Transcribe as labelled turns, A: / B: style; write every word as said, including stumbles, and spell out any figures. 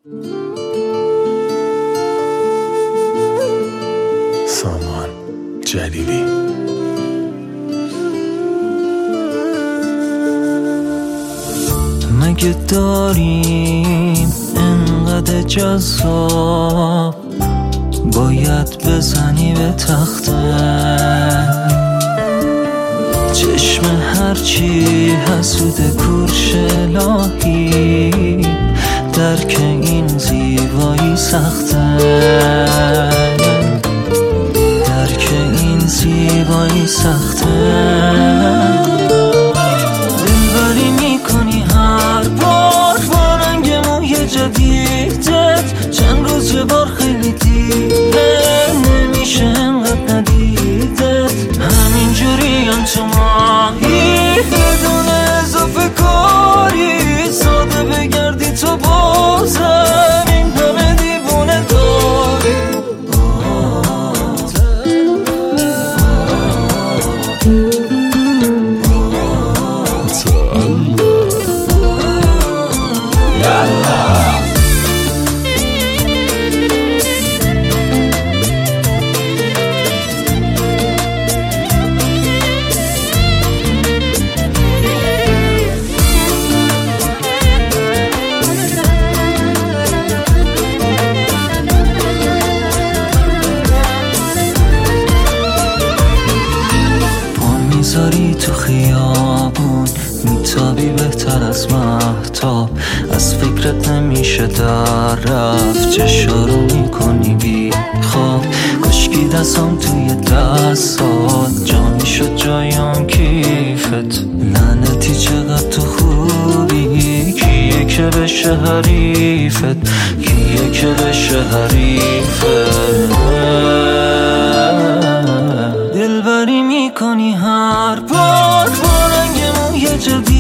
A: سامان جلیلی.
B: مگه داریم انقدر جذاب باید بزنی به تخته، چشم هرچی حسود کورش الهی، درک این زیبایی سخته، درک این زیبایی سخته. دلبری میکنی هر بار با رنگ موی جدیدت، چند روز یه بار خیلی دیره نمیشه انقدر ندیدت، همینجوری هم تو ماهی بدون اضافه کاری، ساده بگردی تو بازم این همه دیوونه داری. میذاری تو خیابون میتابی بهتر از مهتاب، از فکرت نمیشه در رفت، چشارو میکنی بی خواب، کشکی دستم توی دستات جانی شد جایم کیفت، لعنتی چقدر تو خوبی، کیه که بشه حریفت، کیه که بشه حریفت. دلبری میکنی هر بار با رنگ موی جدید